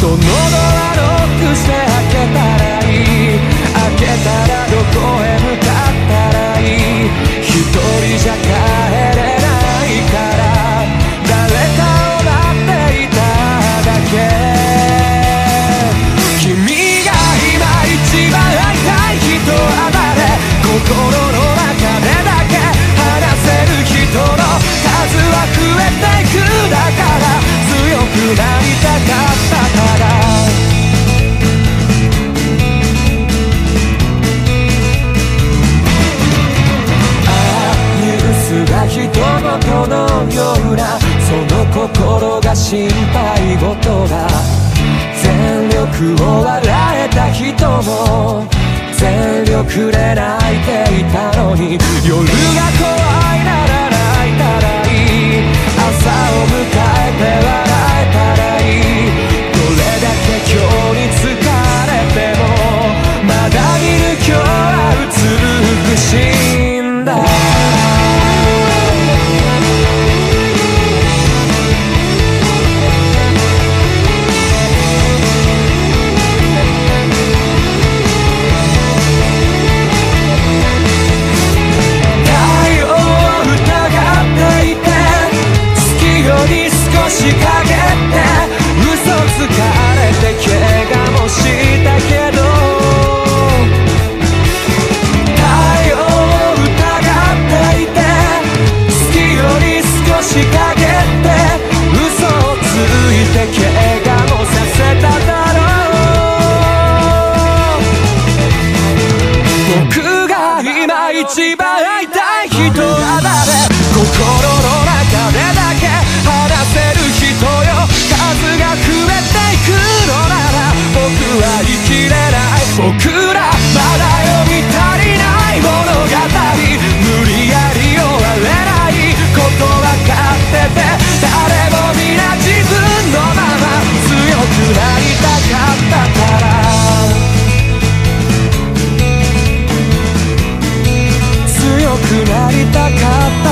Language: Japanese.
そのドアノックして開けたらいい、開けたらどこへ向かったらいい、一人じゃ帰れないから誰かを待っていただけ。君が今一番会いたい人は誰、心の中でだけ話せる人の数は増えていくだから、強くなりたかったから人事のようなその心が心配事が、全力を笑えた人も全力で泣いていたのに、夜が怖いなら泣いたらいい、朝を迎えて笑えたらいい、どれだけ今日に疲れてもまだ見る今日は美しいんだ。仕掛けて嘘つかれて怪我もしたけど、太陽を疑っていて好きより少しかけて嘘をついて怪我もさせただろう。僕が今一番会いたい人は誰、心の中でだけ話せる人よ、数が増えていくのなら僕は生きれない、僕らまだ読み足りない物語、無理やり終われないことわかってて、誰も皆自分のまま強くなりたかったから、強くなりたかった